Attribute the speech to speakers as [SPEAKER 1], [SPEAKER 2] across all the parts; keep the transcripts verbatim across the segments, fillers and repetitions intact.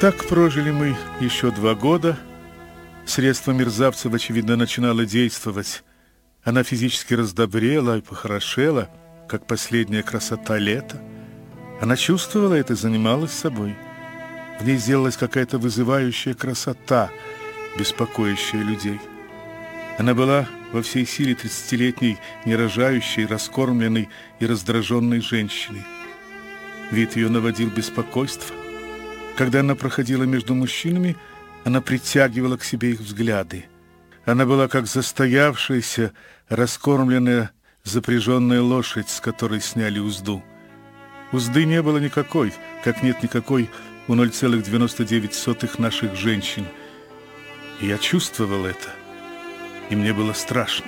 [SPEAKER 1] Так прожили мы еще два года. Средство мерзавцев, очевидно, начинало действовать. Она физически раздобрела и похорошела, как последняя красота лета. Она чувствовала это и занималась собой. В ней сделалась какая-то вызывающая красота, беспокоящая людей. Она была во всей силе тридцатилетней, нерожающей, раскормленной и раздраженной женщиной. Вид ее наводил беспокойство. Когда она проходила между мужчинами, она притягивала к себе их взгляды. Она была как застоявшаяся, раскормленная, запряженная лошадь, с которой сняли узду. Узды не было никакой, как нет никакой у ноль целых девяносто девять сотых наших женщин. И я чувствовал это, и мне было страшно.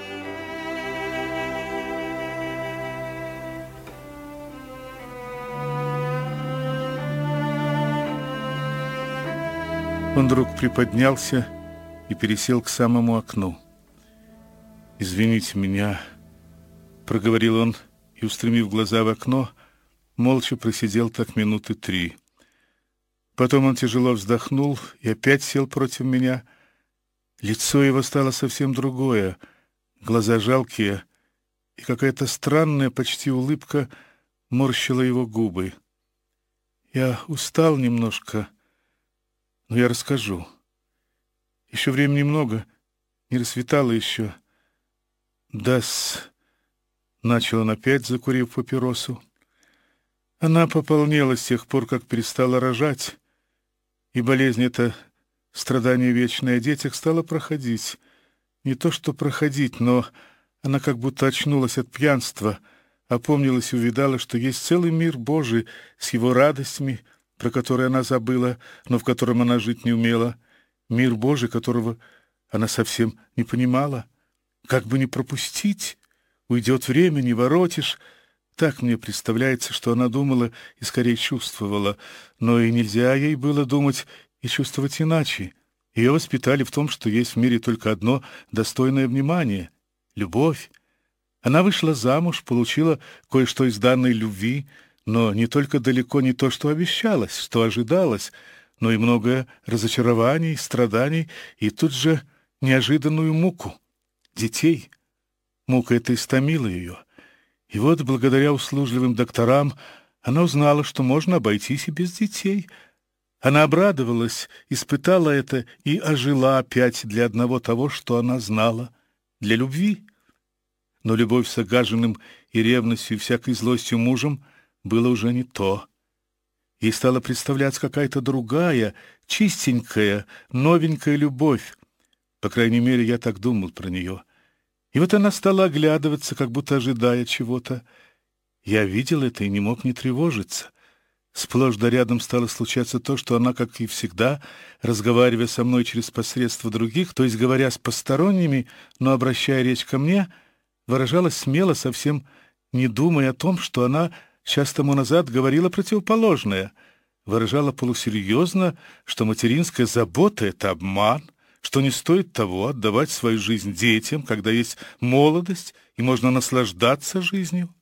[SPEAKER 1] Он вдруг приподнялся и пересел к самому окну. «Извините меня», — проговорил он, и, устремив глаза в окно, молча просидел так минуты три. Потом он тяжело вздохнул и опять сел против меня. Лицо его стало совсем другое, глаза жалкие, и какая-то странная почти улыбка морщила его губы. «Я устал немножко, но я расскажу. Еще времени много, не рассветало еще». «Да-с», — начал он опять, закурив папиросу. «Она пополнела с тех пор, как перестала рожать, и болезнь эта, страдание вечное о детях, стала проходить. Не то что проходить, но она как будто очнулась от пьянства, опомнилась и увидала, что есть целый мир Божий с его радостями, про которые она забыла, но в котором она жить не умела, мир Божий, которого она совсем не понимала. Как бы не пропустить, уйдет время, не воротишь». Так мне представляется, что она думала и скорее чувствовала, но и нельзя ей было думать и чувствовать иначе. Ее воспитали в том, что есть в мире только одно достойное внимания — любовь. Она вышла замуж, получила кое-что из данной любви, но не только далеко не то, что обещалось, что ожидалось, но и многое разочарований, страданий и тут же неожиданную муку — детей. Мука эта истомила ее. И вот, благодаря услужливым докторам, она узнала, что можно обойтись и без детей. Она обрадовалась, испытала это и ожила опять для одного того, что она знала, для любви. Но любовь с огаженным и ревностью, и всякой злостью мужем было уже не то. Ей стала представляться какая-то другая, чистенькая, новенькая любовь. По крайней мере, я так думал про нее. И вот она стала оглядываться, как будто ожидая чего-то. Я видел это и не мог не тревожиться. Сплошь да рядом стало случаться то, что она, как и всегда, разговаривая со мной через посредство других, то есть говоря с посторонними, но обращая речь ко мне, выражалась смело, совсем не думая о том, что она час тому назад говорила противоположное, выражала полусерьезно, что материнская забота — это обман, что не стоит того отдавать свою жизнь детям, когда есть молодость и можно наслаждаться жизнью.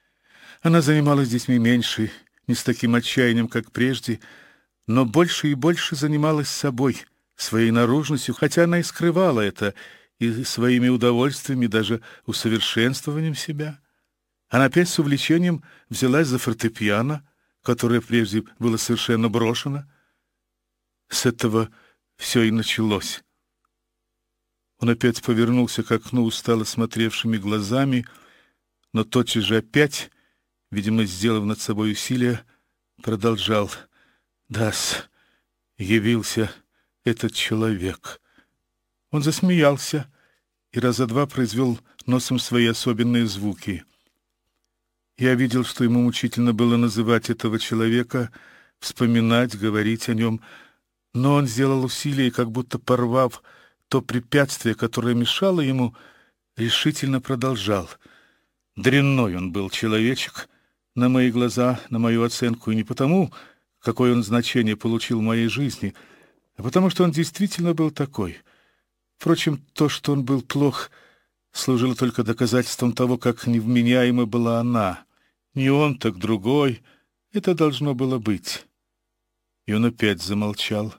[SPEAKER 1] Она занималась детьми меньше, не с таким отчаянием, как прежде, но больше и больше занималась собой, своей наружностью, хотя она и скрывала это, и своими удовольствиями, даже усовершенствованием себя. Она опять с увлечением взялась за фортепиано, которое прежде было совершенно брошено. С этого все и началось. Он опять повернулся к окну устало смотревшими глазами, но тотчас же опять, видимо, сделав над собой усилие, продолжал. «Да-с, явился этот человек». Он засмеялся и раза два произвел носом свои особенные звуки. Я видел, что ему мучительно было называть этого человека, вспоминать, говорить о нем, но он сделал усилие, как будто порвав то препятствие, которое мешало ему, решительно продолжал. Дрянной он был человечек, на мои глаза, на мою оценку, и не потому, какое он значение получил в моей жизни, а потому что он действительно был такой. Впрочем, то, что он был плох, служило только доказательством того, как невменяема была она. Не он, так другой. Это должно было быть. И он опять замолчал.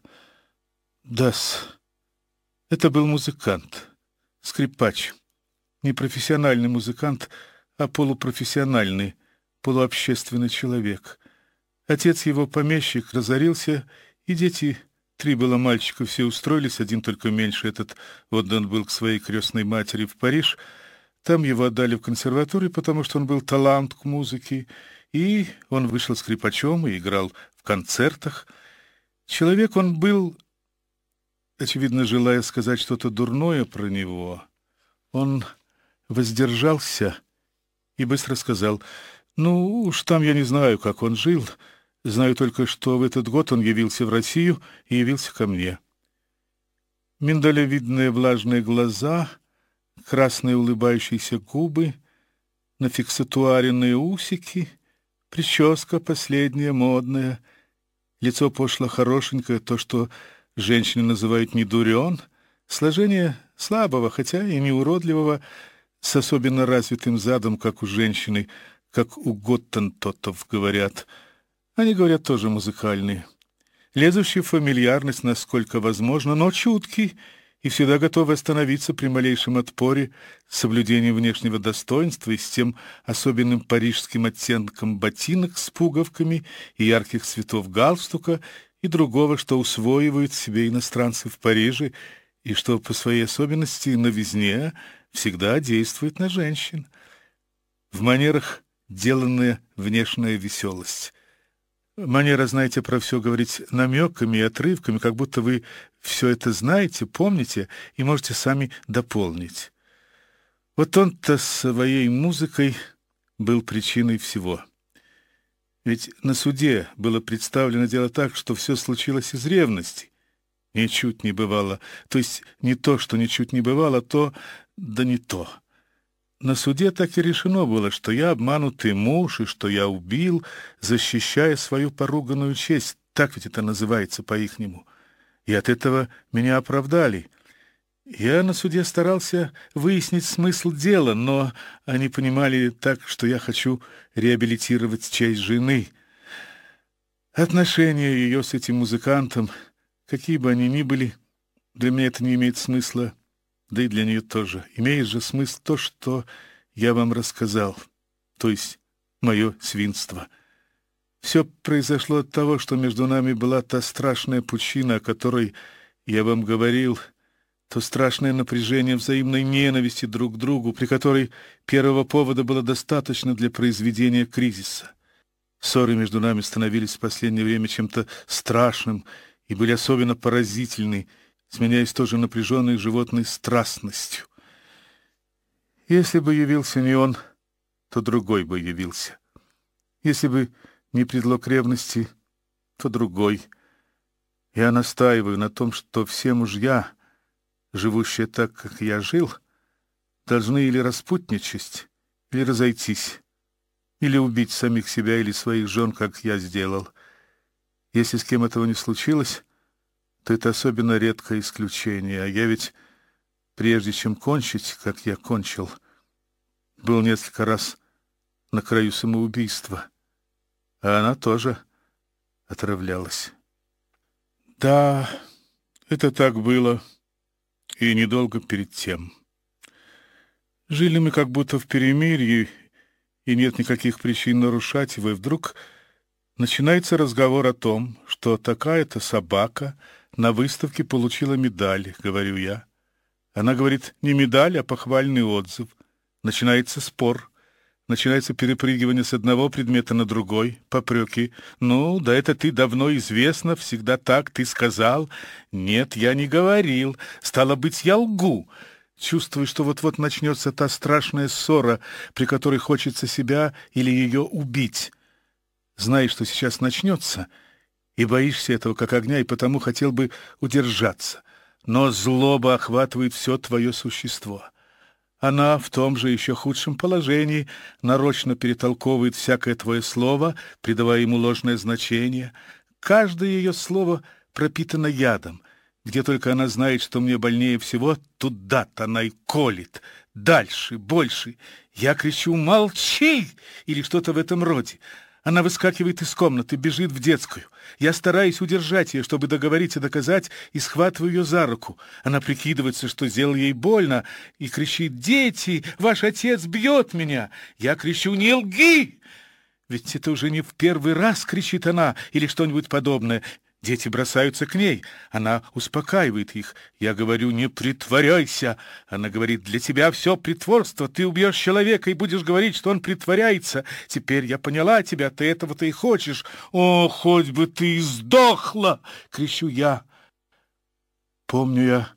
[SPEAKER 1] Да-с, это был музыкант, скрипач. Не профессиональный музыкант, а полупрофессиональный, полуобщественный человек. Отец его, помещик, разорился, и дети, три было мальчика, все устроились, один только меньше, этот отдан был к своей крестной матери в Париж. Там его отдали в консерваторию, потому что он был талант к музыке, и он вышел скрипачом и играл в концертах. Человек он был, очевидно, желая сказать что-то дурное про него, он воздержался и быстро сказал: «Ну, уж там я не знаю, как он жил, знаю только, что в этот год он явился в Россию и явился ко мне». Миндалевидные влажные глаза, красные улыбающиеся губы, нафиксатуаренные усики, прическа последняя, модная, лицо пошло хорошенькое, то, что женщины называют недурен, сложение слабого, хотя и не уродливого, с особенно развитым задом, как у женщины, как у готтентотов говорят. Они говорят тоже музыкальные. Лезущий в фамильярность, насколько возможно, но чуткий и всегда готовый остановиться при малейшем отпоре, с соблюдением внешнего достоинства и с тем особенным парижским оттенком ботинок с пуговками и ярких цветов галстука и другого, что усвоивают себе иностранцы в Париже и что по своей особенности новизне всегда действует на женщин. В манерах деланная внешняя веселость. Манера, знаете, про все говорить намеками и отрывками, как будто вы все это знаете, помните и можете сами дополнить. Вот он-то своей музыкой был причиной всего. Ведь на суде было представлено дело так, что все случилось из ревности. Ничуть не бывало. То есть не то, что ничуть не бывало, то, да не то. На суде так и решено было, что я обманутый муж и что я убил, защищая свою поруганную честь. Так ведь это называется по-ихнему. И от этого меня оправдали. Я на суде старался выяснить смысл дела, но они понимали так, что я хочу реабилитировать честь жены. Отношения ее с этим музыкантом, какие бы они ни были, для меня это не имеет смысла. Да и для нее тоже. Имеет же смысл то, что я вам рассказал, то есть мое свинство. Все произошло от того, что между нами была та страшная пучина, о которой я вам говорил, то страшное напряжение взаимной ненависти друг к другу, при которой первого повода было достаточно для произведения кризиса. Ссоры между нами становились в последнее время чем-то страшным и были особенно поразительны, сменяясь тоже напряженной животной страстностью. Если бы явился не он, то другой бы явился. Если бы не предлог ревности, то другой. Я настаиваю на том, что все мужья, живущие так, как я жил, должны или распутничать, или разойтись, или убить самих себя или своих жен, как я сделал. Если с кем этого не случилось, то это особенно редкое исключение, а я ведь, прежде чем кончить, как я кончил, был несколько раз на краю самоубийства, а она тоже отравлялась. Да, это так было, и недолго перед тем. Жили мы как будто в перемирии, и нет никаких причин нарушать его, и вдруг начинается разговор о том, что такая-то собака на выставке получила медаль, говорю я. Она говорит, не медаль, а похвальный отзыв. Начинается спор. Начинается перепрыгивание с одного предмета на другой, попреки. Ну, да это ты давно известно, всегда так, ты сказал. Нет, я не говорил. Стало быть, я лгу. Чувствую, что вот-вот начнется та страшная ссора, при которой хочется себя или ее убить. Знаешь, что сейчас начнется, и боишься этого как огня, и потому хотел бы удержаться. Но злоба охватывает все твое существо. Она в том же еще худшем положении нарочно перетолковывает всякое твое слово, придавая ему ложное значение. Каждое ее слово пропитано ядом. Где только она знает, что мне больнее всего, туда-то она и колет. Дальше, больше. Я кричу «Молчи!» или что-то в этом роде. Она выскакивает из комнаты, бежит в детскую. Я стараюсь удержать ее, чтобы договорить и доказать, и схватываю ее за руку. Она прикидывается, что сделал ей больно, и кричит: «Дети, ваш отец бьет меня!» Я кричу: «Не лги!» Ведь это уже не в первый раз, кричит она, или что-нибудь подобное. Дети бросаются к ней. Она успокаивает их. Я говорю: «Не притворяйся». Она говорит: «Для тебя все притворство. Ты убьешь человека и будешь говорить, что он притворяется. Теперь я поняла тебя, ты этого-то и хочешь». «О, хоть бы ты и сдохла!» — кричу я. Помню я,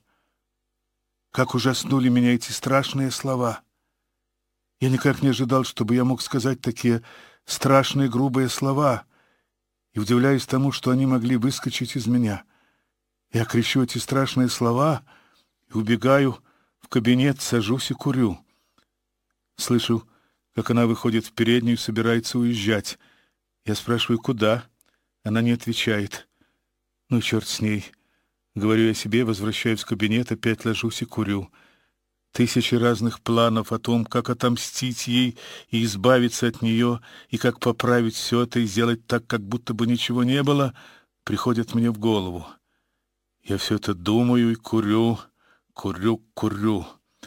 [SPEAKER 1] как ужаснули меня эти страшные слова. Я никак не ожидал, чтобы я мог сказать такие страшные грубые слова, и удивляюсь тому, что они могли выскочить из меня. Я кричу эти страшные слова и убегаю в кабинет, сажусь и курю. Слышу, как она выходит в переднюю, собирается уезжать. Я спрашиваю: «Куда?» Она не отвечает. Ну, черт с ней. Говорю я себе, возвращаюсь в кабинет, опять ложусь и курю. Тысячи разных планов о том, как отомстить ей и избавиться от нее, и как поправить все это и сделать так, как будто бы ничего не было, приходят мне в голову. Я все это думаю и курю, курю, курю.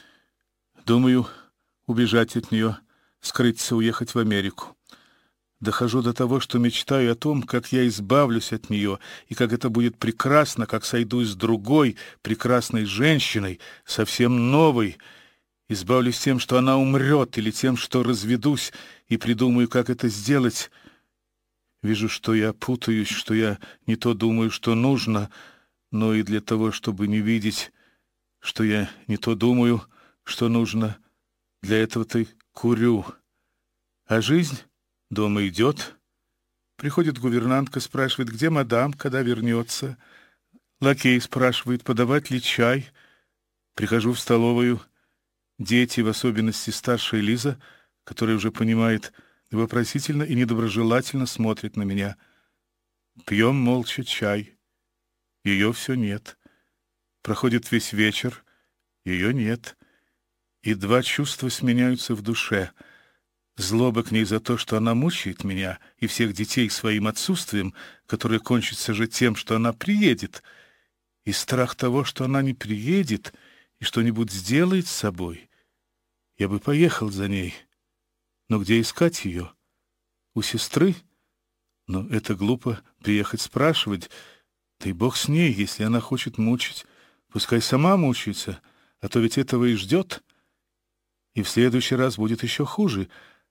[SPEAKER 1] Думаю убежать от нее, скрыться, уехать в Америку. Дохожу до того, что мечтаю о том, как я избавлюсь от нее, и как это будет прекрасно, как сойду с другой прекрасной женщиной, совсем новой. Избавлюсь тем, что она умрет, или тем, что разведусь, и придумаю, как это сделать. Вижу, что я путаюсь, что я не то думаю, что нужно, но и для того, чтобы не видеть, что я не то думаю, что нужно, для этого-то и курю. А жизнь дома идет. Приходит гувернантка, спрашивает: «Где мадам, когда вернется?» Лакей спрашивает: «Подавать ли чай?» Прихожу в столовую. Дети, в особенности старшая Лиза, которая уже понимает, вопросительно и недоброжелательно смотрит на меня. Пьем молча чай. Ее все нет. Проходит весь вечер. Ее нет. И два чувства сменяются в душе. Злоба к ней за то, что она мучает меня и всех детей своим отсутствием, которое кончится же тем, что она приедет, и страх того, что она не приедет и что-нибудь сделает с собой. Я бы поехал за ней, но где искать ее? У сестры? Но это глупо приехать спрашивать. Да и бог с ней, если она хочет мучить, пускай сама мучается, а то ведь этого и ждет. И в следующий раз будет еще хуже.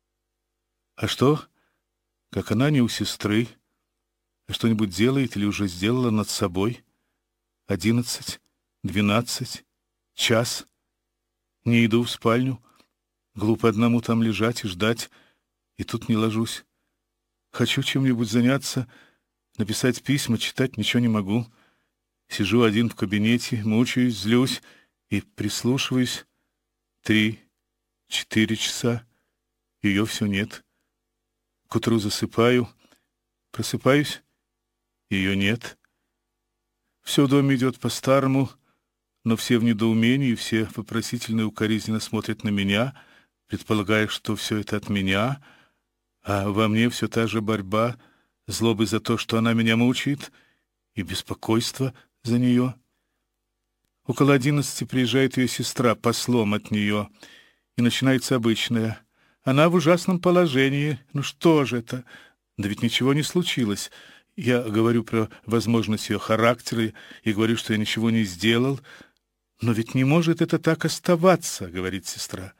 [SPEAKER 1] А что, как она не у сестры, а что-нибудь делает или уже сделала над собой? Одиннадцать, двенадцать, час. Не иду в спальню. Глупо одному там лежать и ждать, и тут не ложусь. Хочу чем-нибудь заняться, написать письма, читать ничего не могу. Сижу один в кабинете, мучаюсь, злюсь и прислушиваюсь. Три, четыре часа. Ее все нет. К утру засыпаю, просыпаюсь, ее нет. Все в доме идет по-старому, но все в недоумении, все вопросительно и укоризненно смотрят на меня, предполагая, что все это от меня, а во мне все та же борьба, злобы за то, что она меня мучает, и беспокойство за нее. Около одиннадцати приезжает ее сестра послом от нее, и начинается обычное. Она в ужасном положении. Ну что же это? Да ведь ничего не случилось. Я говорю про возможность ее характера и говорю, что я ничего не сделал. Но ведь не может это так оставаться, говорит сестра.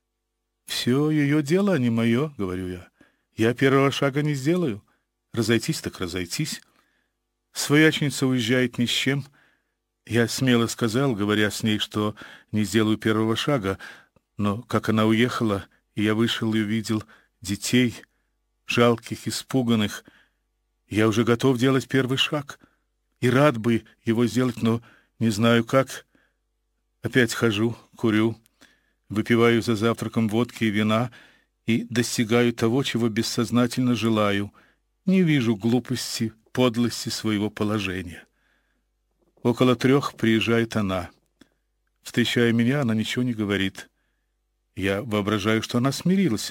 [SPEAKER 1] Все ее дело, а не мое, говорю я. Я первого шага не сделаю. Разойтись так разойтись. Своячница уезжает ни с чем. Я смело сказал, говоря с ней, что не сделаю первого шага, но как она уехала, и я вышел и увидел детей, жалких, испуганных, я уже готов делать первый шаг. И рад бы его сделать, но не знаю как. Опять хожу, курю, выпиваю за завтраком водки и вина и достигаю того, чего бессознательно желаю. Не вижу глупости, подлости своего положения. Около трех приезжает она. Встречая меня, она ничего не говорит. Я воображаю, что она смирилась,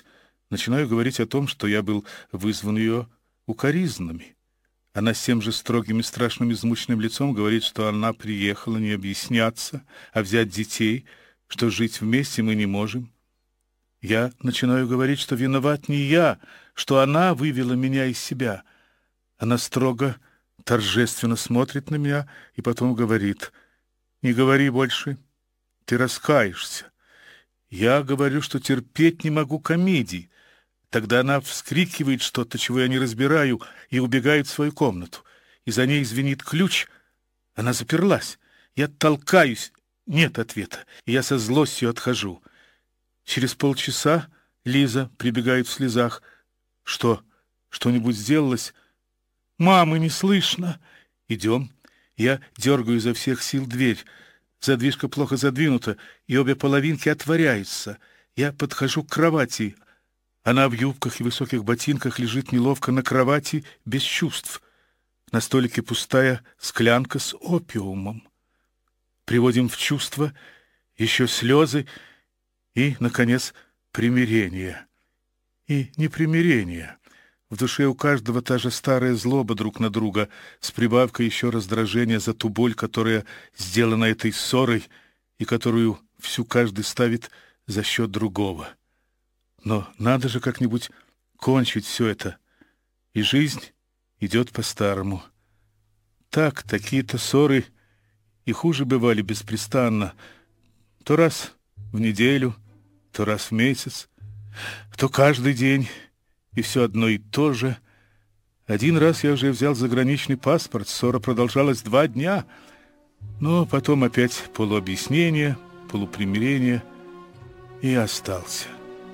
[SPEAKER 1] Начинаю говорить о том, что я был вызван ее укоризнами. Она с тем же строгим и страшным измученным лицом говорит, что она приехала не объясняться, а взять детей, что жить вместе мы не можем. Я начинаю говорить, что виноват не я, что она вывела меня из себя. Она строго, торжественно смотрит на меня и потом говорит: «Не говори больше, ты раскаешься». Я говорю, что терпеть не могу комедий. Тогда она вскрикивает что-то, чего я не разбираю, и убегает в свою комнату. И за ней звенит ключ. Она заперлась. Я толкаюсь. Нет ответа. И я со злостью отхожу. Через полчаса Лиза прибегает в слезах. Что? Что-нибудь сделалось? Мамы не слышно. Идем. Я дергаю изо всех сил дверь. Задвижка плохо задвинута, и обе половинки отворяются. Я подхожу к кровати. Она в юбках и высоких ботинках лежит неловко на кровати, без чувств. На столике пустая склянка с опиумом. Приводим в чувство, еще слезы и, наконец, примирение. И непримирение. В душе у каждого та же старая злоба друг на друга, с прибавкой еще раздражения за ту боль, которая сделана этой ссорой и которую всю каждый ставит за счет другого. Но надо же как-нибудь кончить все это, и жизнь идет по-старому. Так, такие-то ссоры и хуже бывали беспрестанно, то раз в неделю, то раз в месяц, то каждый день, и все одно и то же. Один раз я уже взял заграничный паспорт, ссора продолжалась два дня, но потом опять полуобъяснение, полупримирение, и остался.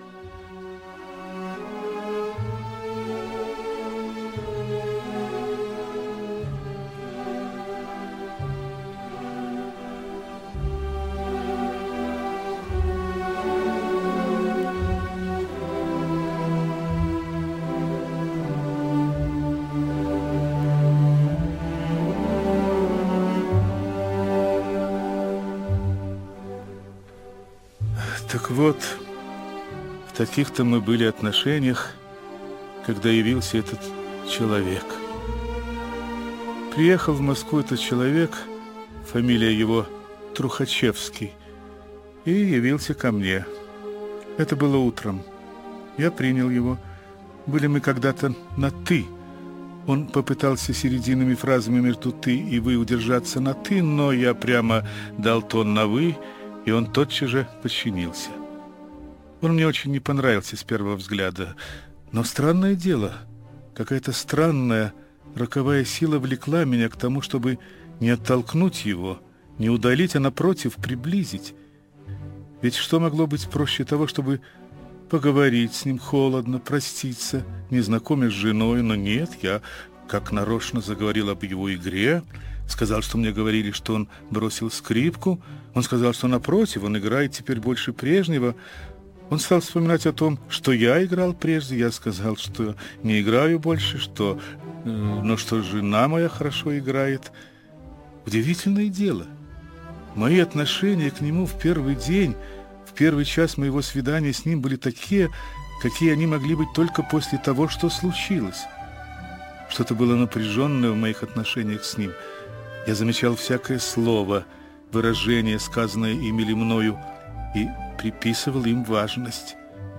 [SPEAKER 1] Так вот, в таких-то мы были отношениях, когда явился этот человек. Приехал в Москву этот человек, фамилия его Трухачевский, и явился ко мне. Это было утром. Я принял его. Были мы когда-то на «ты». Он попытался серединными фразами между «ты» и «вы» удержаться на «ты», но я прямо дал тон на «вы», и он тотчас же подчинился. Он мне очень не понравился с первого взгляда, но странное дело, какая-то странная роковая сила влекла меня к тому, чтобы не оттолкнуть его, не удалить, а напротив приблизить. Ведь что могло быть проще того, чтобы поговорить с ним холодно, проститься, не знакомясь с женой? Но нет, я как нарочно заговорил об его игре, сказал, что мне говорили, что он бросил скрипку. Он сказал, что напротив, он играет теперь больше прежнего. Он стал вспоминать о том, что я играл прежде. Я сказал, что не играю больше, что, э, но что жена моя хорошо играет. Удивительное дело. Мои отношения к нему в первый день, в первый час моего свидания с ним были такие, какие они могли быть только после того, что случилось. Что-то было напряженное в моих отношениях с ним. Я замечал всякое слово, выражение, сказанное им или мною, и приписывал им важность.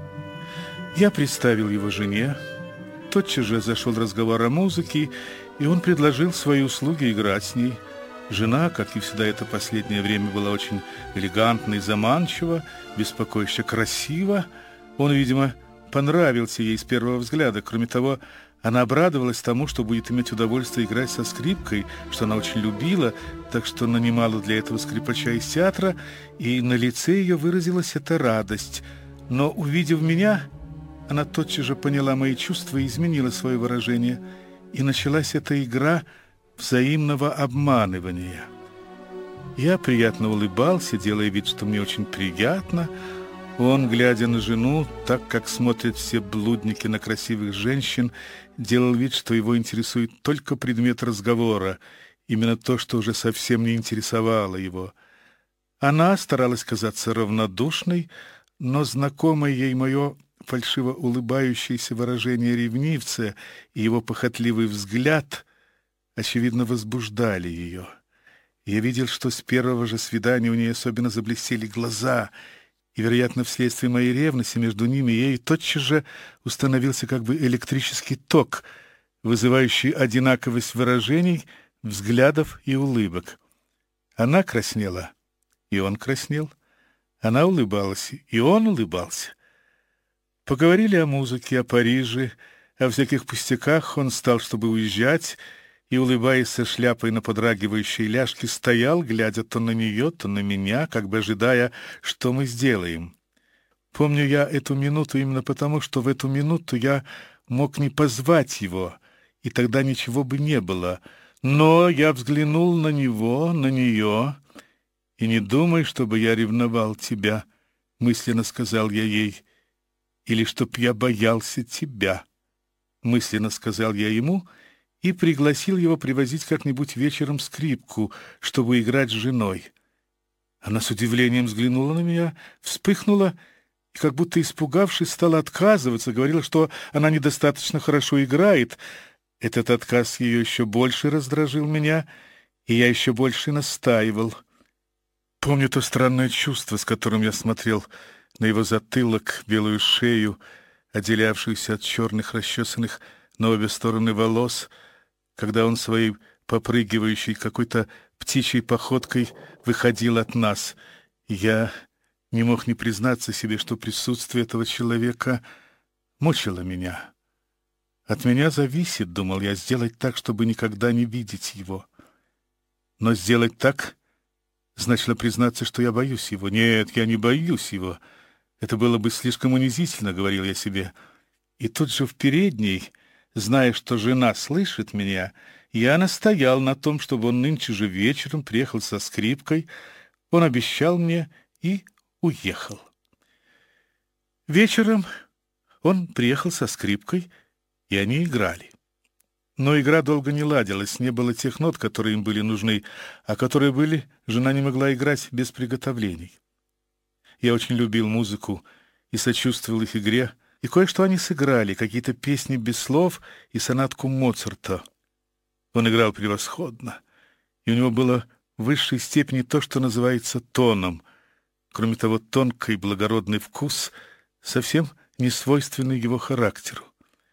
[SPEAKER 1] Я представил его жене. Тотчас же зашел разговор о музыке, и он предложил свои услуги играть с ней. Жена, как и всегда это последнее время, была очень элегантна и заманчива, беспокоюще красива. Он, видимо, понравился ей с первого взгляда. Кроме того, она обрадовалась тому, что будет иметь удовольствие играть со скрипкой, что она очень любила, так что нанимала для этого скрипача из театра, и на лице ее выразилась эта радость. Но, увидев меня, она тотчас же поняла мои чувства и изменила свое выражение, и началась эта игра взаимного обманывания. Я приятно улыбался, делая вид, что мне очень приятно. Он, глядя на жену, так как смотрят все блудники на красивых женщин, делал вид, что его интересует только предмет разговора, именно то, что уже совсем не интересовало его. Она старалась казаться равнодушной, но знакомое ей мое фальшиво улыбающееся выражение ревнивца и его похотливый взгляд, очевидно, возбуждали ее. Я видел, что с первого же свидания у нее особенно заблестели глаза, и, вероятно, вследствие моей ревности между ними ей тотчас же установился как бы электрический ток, вызывающий одинаковость выражений, взглядов и улыбок. Она краснела, и он краснел. Она улыбалась, и он улыбался. Поговорили о музыке, о Париже, о всяких пустяках. Он встал, чтобы уезжать, и, улыбаясь со шляпой на подрагивающей ляжке, стоял, глядя то на нее, то на меня, как бы ожидая, что мы сделаем. Помню я эту минуту именно потому, что в эту минуту я мог не позвать его, и тогда ничего бы не было. Но я взглянул на него, на нее, и не думай, чтобы я ревновал тебя, — мысленно сказал я ей, — или чтоб я боялся тебя, — мысленно сказал я ему, — и пригласил его привозить как-нибудь вечером скрипку, чтобы играть с женой. Она с удивлением взглянула на меня, вспыхнула и, как будто испугавшись, стала отказываться, говорила, что она недостаточно хорошо играет. Этот отказ ее еще больше раздражил меня, и я еще больше настаивал. Помню то странное чувство, с которым я смотрел на его затылок, белую шею, отделявшуюся от черных расчесанных на обе стороны волос, когда он своей попрыгивающей какой-то птичьей походкой выходил от нас. Я не мог не признаться себе, что присутствие этого человека мучило меня. От меня зависит, думал я, сделать так, чтобы никогда не видеть его. Но сделать так значило признаться, что я боюсь его. Нет, я не боюсь его. Это было бы слишком унизительно, говорил я себе. И тут же в передней, зная, что жена слышит меня, я настоял на том, чтобы он нынче же вечером приехал со скрипкой. Он обещал мне и уехал. Вечером он приехал со скрипкой, и они играли. Но игра долго не ладилась, не было тех нот, которые им были нужны, а которые были, жена не могла играть без приготовлений. Я очень любил музыку и сочувствовал их игре, и кое-что они сыграли, какие-то песни без слов и сонатку Моцарта. Он играл превосходно, и у него было в высшей степени то, что называется тоном. Кроме того, тонкий благородный вкус, совсем не свойственный его характеру.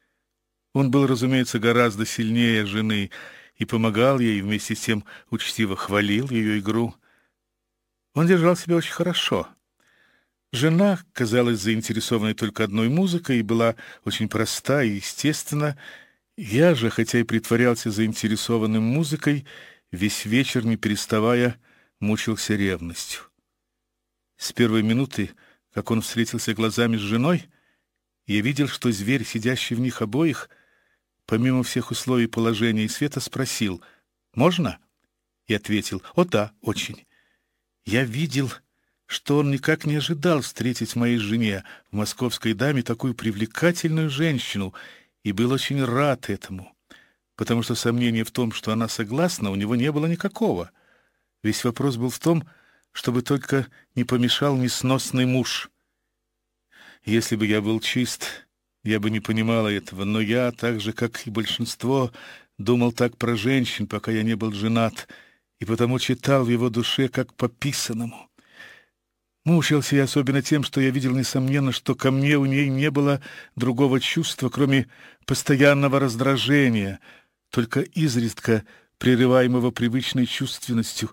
[SPEAKER 1] Он был, разумеется, гораздо сильнее жены и помогал ей, вместе с тем учтиво хвалил ее игру. Он держал себя очень хорошо. Жена казалась заинтересованной только одной музыкой и была очень проста и естественна. Я же, хотя и притворялся заинтересованным музыкой, весь вечер, не переставая, мучился ревностью. С первой минуты, как он встретился глазами с женой, я видел, что зверь, сидящий в них обоих, помимо всех условий положения и света, спросил: «Можно?» И ответил: «О да, очень». Я видел, что он никак не ожидал встретить в моей жене, в московской даме, такую привлекательную женщину, и был очень рад этому, потому что сомнения в том, что она согласна, у него не было никакого. Весь вопрос был в том, чтобы только не помешал несносный муж. Если бы я был чист, я бы не понимала этого, но я, так же, как и большинство, думал так про женщин, пока я не был женат, и потому читал в его душе как по писанному. Мучился я особенно тем, что я видел, несомненно, что ко мне у ней не было другого чувства, кроме постоянного раздражения, только изредка прерываемого привычной чувственностью.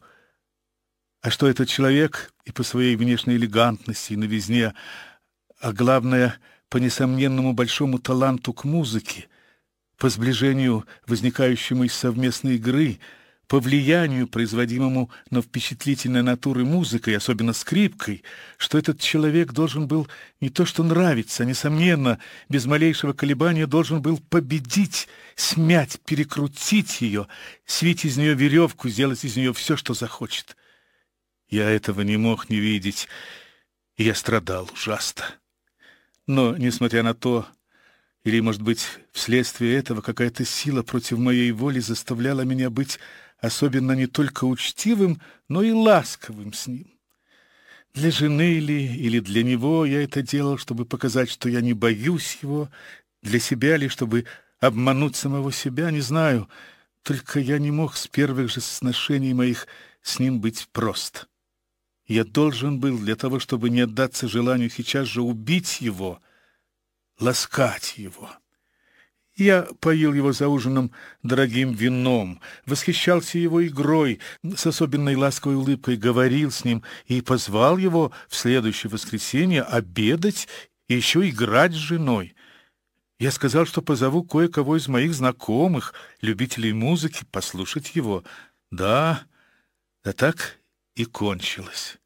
[SPEAKER 1] А что этот человек и по своей внешней элегантности и новизне, а главное, по несомненному большому таланту к музыке, по сближению, возникающему из совместной игры, по влиянию, производимому на впечатлительной натуры музыкой, особенно скрипкой, что этот человек должен был не то что нравиться, а, несомненно, без малейшего колебания должен был победить, смять, перекрутить ее, свить из нее веревку, сделать из нее все, что захочет. Я этого не мог не видеть, и я страдал ужасно. Но, несмотря на то, или, может быть, вследствие этого какая-то сила против моей воли заставляла меня быть особенно не только учтивым, но и ласковым с ним. Для жены ли или для него я это делал, чтобы показать, что я не боюсь его, для себя ли, чтобы обмануть самого себя, не знаю. Только я не мог с первых же сношений моих с ним быть прост. Я должен был для того, чтобы не отдаться желанию сейчас же убить его, ласкать его. Я поил его за ужином дорогим вином, восхищался его игрой, с особенной ласковой улыбкой говорил с ним и позвал его в следующее воскресенье обедать и еще играть с женой. Я сказал, что позову кое-кого из моих знакомых, любителей музыки, послушать его. Да, да так и кончилось.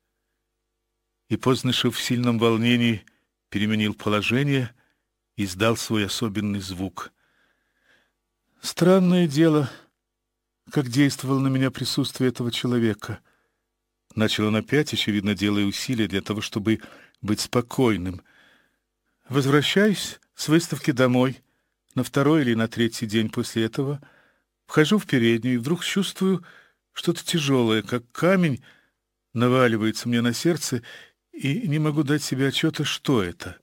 [SPEAKER 1] И Познышев в сильном волнении переменил положение и издал свой особенный звук. Странное дело, как действовало на меня присутствие этого человека. Начал он опять, очевидно, делая усилия для того, чтобы быть спокойным. Возвращаюсь с выставки домой на второй или на третий день после этого, вхожу в переднюю и вдруг чувствую что-то тяжелое, как камень, наваливается мне на сердце, и не могу дать себе отчета, что это.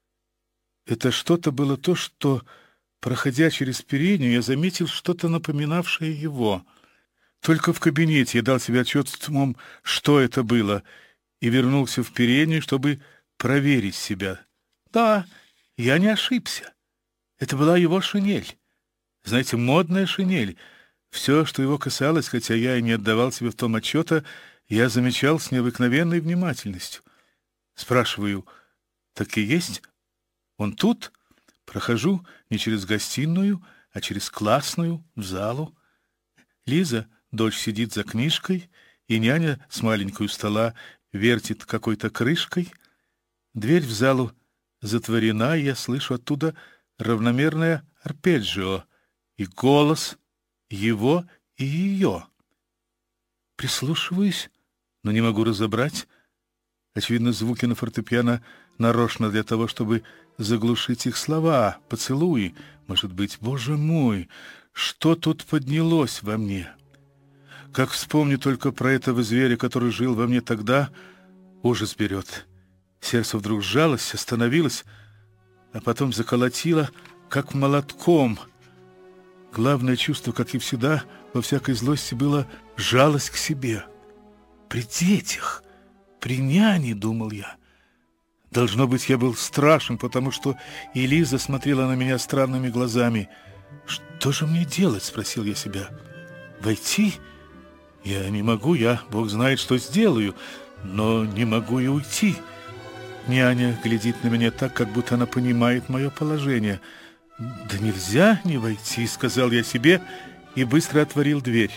[SPEAKER 1] Это что-то было то, что, проходя через переднюю, я заметил что-то напоминавшее его. Только в кабинете я дал себе отчет в том, что это было, и вернулся в переднюю, чтобы проверить себя. Да, я не ошибся. Это была его шинель. Знаете, модная шинель. Все, что его касалось, хотя я и не отдавал себе в том отчета, я замечал с необыкновенной внимательностью. Спрашиваю, так и есть? Он тут? Прохожу не через гостиную, а через классную, в залу. Лиза, дочь, сидит за книжкой, и няня с маленькой у стола вертит какой-то крышкой. Дверь в залу затворена, и я слышу оттуда равномерное арпеджио и голос его и ее. Прислушиваюсь, но не могу разобрать. Очевидно, звуки на фортепиано нарочно для того, чтобы заглушить их слова, поцелуи. Может быть, боже мой, что тут поднялось во мне? Как вспомню только про этого зверя, который жил во мне тогда, ужас берет. Сердце вдруг сжалось, остановилось, а потом заколотило, как молотком. Главное чувство, как и всегда, во всякой злости, было жалость к себе. При детях, при няне, думал я. Должно быть, я был страшен, потому что и Лиза смотрела на меня странными глазами. «Что же мне делать?» — спросил я себя. «Войти? Я не могу, я, Бог знает, что сделаю, но не могу и уйти». Няня глядит на меня так, как будто она понимает мое положение. «Да нельзя не войти», — сказал я себе и быстро отворил дверь.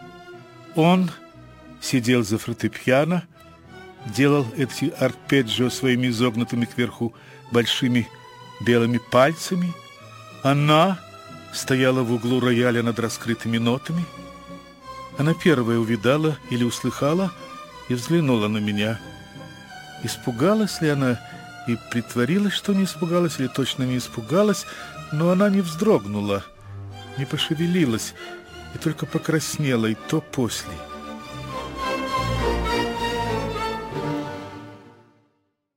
[SPEAKER 1] Он сидел за фортепиано, делал эти арпеджио своими изогнутыми кверху большими белыми пальцами. Она стояла в углу рояля над раскрытыми нотами. Она первая увидала или услыхала и взглянула на меня. Испугалась ли она и притворилась, что не испугалась, или точно не испугалась, но она не вздрогнула, не пошевелилась и только покраснела, и то после.